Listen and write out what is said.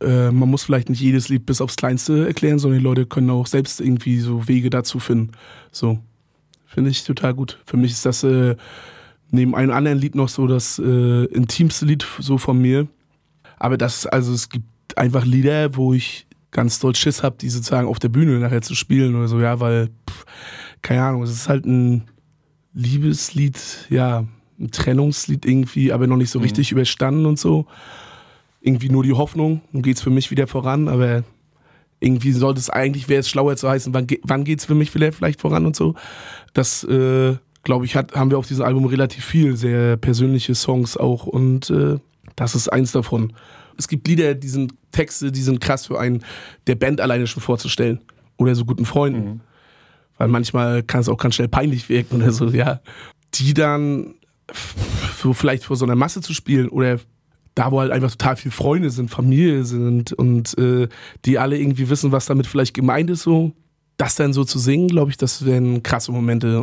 Man muss vielleicht nicht jedes Lied bis aufs Kleinste erklären, sondern die Leute können auch selbst irgendwie so Wege dazu finden. So, finde ich total gut. Für mich ist das neben einem anderen Lied noch so das intimste Lied so von mir. Aber es gibt einfach Lieder, wo ich ganz doll Schiss habe, die sozusagen auf der Bühne nachher zu spielen oder so, ja, weil, keine Ahnung, es ist halt ein Liebeslied, ja, ein Trennungslied irgendwie, aber noch nicht so richtig überstanden und so. Irgendwie nur die Hoffnung, nun geht's für mich wieder voran, aber irgendwie sollte es eigentlich, wäre es schlauer zu heißen, wann geht's für mich vielleicht voran und so. Das, glaube ich, haben wir auf diesem Album relativ viel, sehr persönliche Songs auch und das ist eins davon. Es gibt Lieder, Texte, die sind krass für einen, der Band alleine schon vorzustellen oder so guten Freunden. Weil manchmal kann es auch ganz schnell peinlich wirken oder so, ja. Die dann so vielleicht vor so einer Masse zu spielen oder da, wo halt einfach total viele Freunde sind, Familie sind und die alle irgendwie wissen, was damit vielleicht gemeint ist, so. Das dann so zu singen, glaube ich, das wären krasse Momente.